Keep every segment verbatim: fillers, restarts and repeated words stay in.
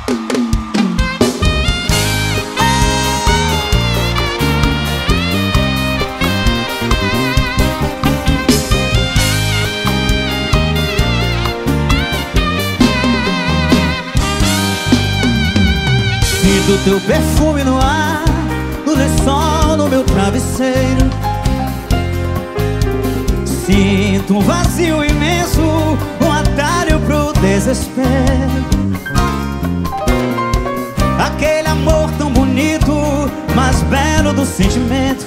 Sinto teu perfume no ar, no lençol, no meu travesseiro. Sinto um vazio imenso, um atalho pro desespero. Aquele amor tão bonito, mais belo do sentimento,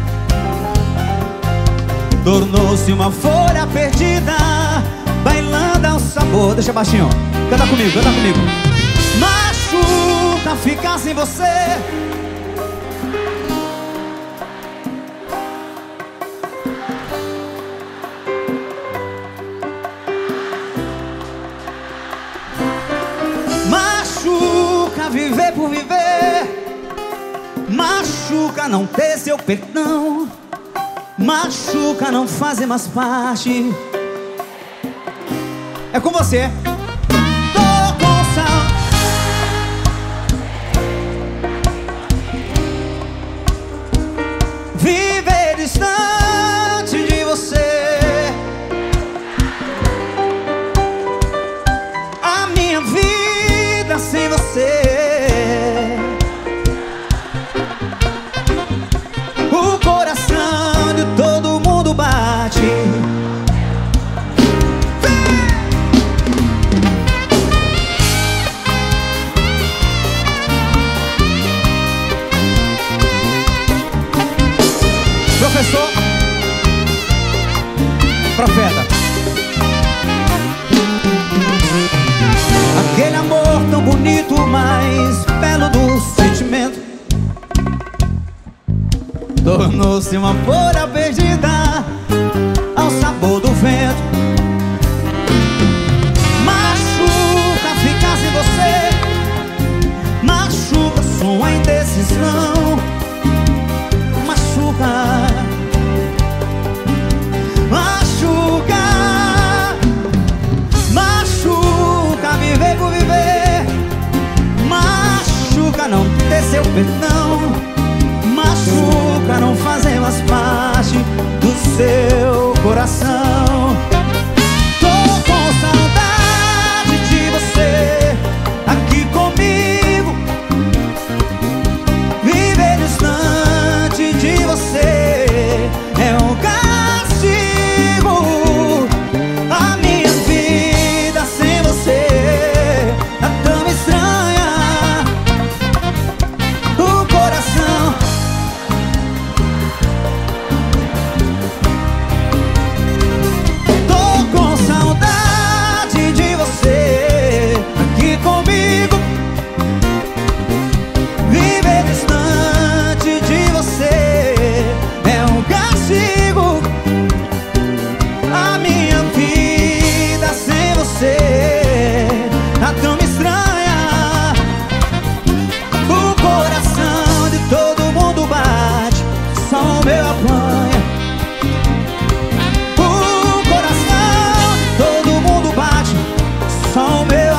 tornou-se uma folha perdida, bailando ao sabor. Deixa baixinho, canta comigo, canta comigo. Machuca ficar sem você. Machuca viver por viver. Machuca não ter seu perdão. Machuca não fazer mais parte. É com você. Tô com saudade. Viver distante de você. A minha vida sem você. O coração de todo mundo bate. Professor, profeta. Aquele amor tão bonito, mais belo do sentimento, tornou-se uma folha perdida ao sabor do vento. Machuca ficar sem você. Machuca sua indecisão. Machuca, machuca, machuca viver por viver. Machuca não ter seu perdão. Machuca não fazer mais parte do seu coração. Tô com saudade de você aqui comigo. Viver distante de você é um castigo. A minha vida sem você é tão estranha. O coração. Tô com saudade de você aqui comigo. Viver distante de você é um castigo. A minha vida sem você tá tão estranha. O coração de todo mundo bate, só o meu apanha. O coração de todo mundo bate, só o meu